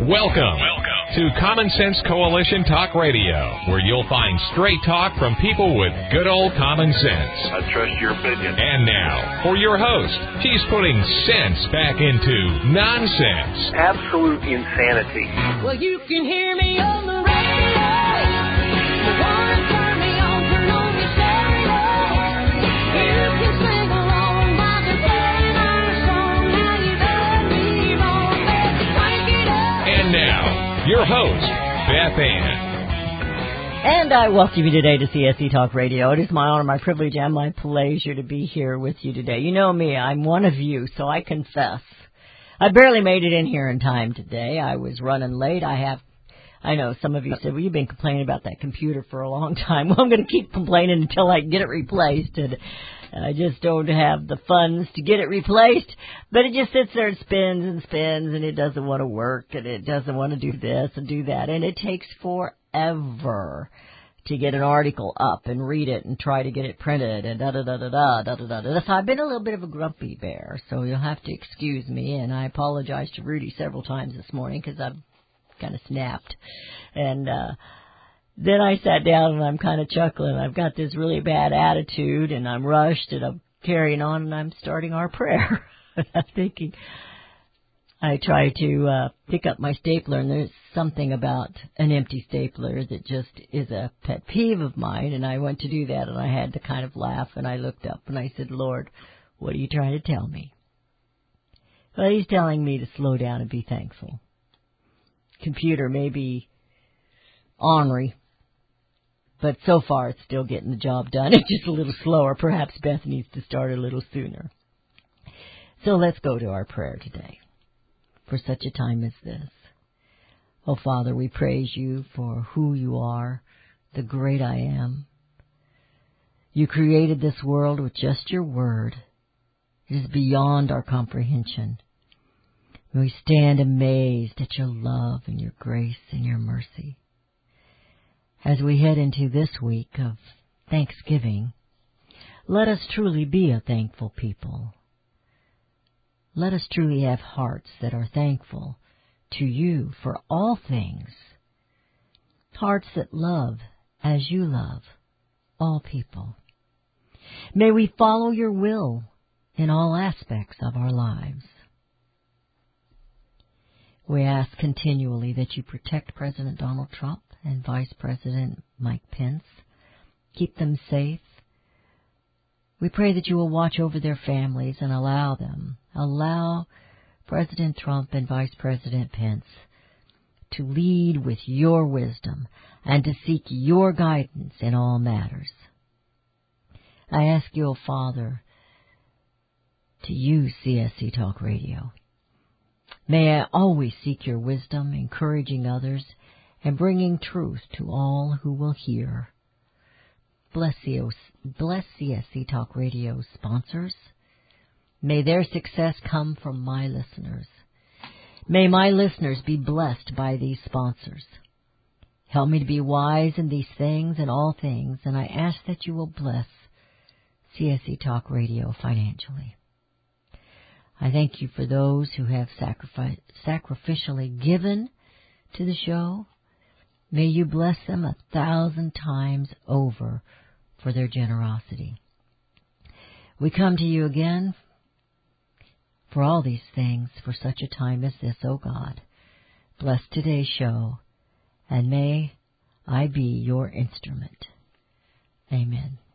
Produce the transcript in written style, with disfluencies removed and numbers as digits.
Welcome to Common Sense Coalition Talk Radio, where you'll find straight talk from people with good old common sense. I trust your opinion. And now, for your host, she's putting sense back into nonsense. Absolute insanity. Well, you can hear me on the radio. You want to turn me on your stereo. You can sing along while you're playing our song. Now you done me wrong, baby, crank it up. And now, your host, Beth Ann. And I welcome you today to CSC Talk Radio. It is my honor, my privilege, and my pleasure to be here with you today. You know me, I'm one of you, so I confess. I barely made it in here in time today. I was running late. I know some of you said, well, you've been complaining about that computer for a long time. Well, I'm going to keep complaining until I get it replaced, and I just don't have the funds to get it replaced. But it just sits there and spins and spins, and it doesn't want to work, and it doesn't want to do this and do that, and it takes forever to get an article up and read it and try to get it printed and da-da-da-da-da. So I've been a little bit of a grumpy bear, so you'll have to excuse me, and I apologize to Rudy several times this morning because I've kind of snapped. And then I sat down and I'm kind of chuckling. I've got this really bad attitude and I'm rushed and I'm carrying on and I'm starting our prayer. I'm thinking, I try to pick up my stapler, and there's something about an empty stapler that just is a pet peeve of mine, and I went to do that, and I had to kind of laugh, and I looked up, and I said, Lord, what are you trying to tell me? Well, he's telling me to slow down and be thankful. Computer may be ornery, but so far it's still getting the job done. It's just a little slower. Perhaps Beth needs to start a little sooner. So let's go to our prayer today. For such a time as this. Oh, Father, we praise you for who you are, the great I am. You created this world with just your word. It is beyond our comprehension. We stand amazed at your love and your grace and your mercy. As we head into this week of Thanksgiving, let us truly be a thankful people. Let us truly have hearts that are thankful to you for all things. Hearts that love as you love all people. May we follow your will in all aspects of our lives. We ask continually that you protect President Donald Trump and Vice President Mike Pence. Keep them safe. We pray that you will watch over their families and allow President Trump and Vice President Pence to lead with your wisdom and to seek your guidance in all matters. I ask you, O Father, to use CSC Talk Radio. May I always seek your wisdom, encouraging others, and bringing truth to all who will hear. Bless CSC Talk Radio sponsors. May their success come from my listeners. May my listeners be blessed by these sponsors. Help me to be wise in these things and all things, and I ask that you will bless CSC Talk Radio financially. I thank you for those who have sacrificially given to the show. May you bless them 1,000 times over for their generosity. We come to you again for all these things for such a time as this, O God. Bless today's show, and may I be your instrument. Amen.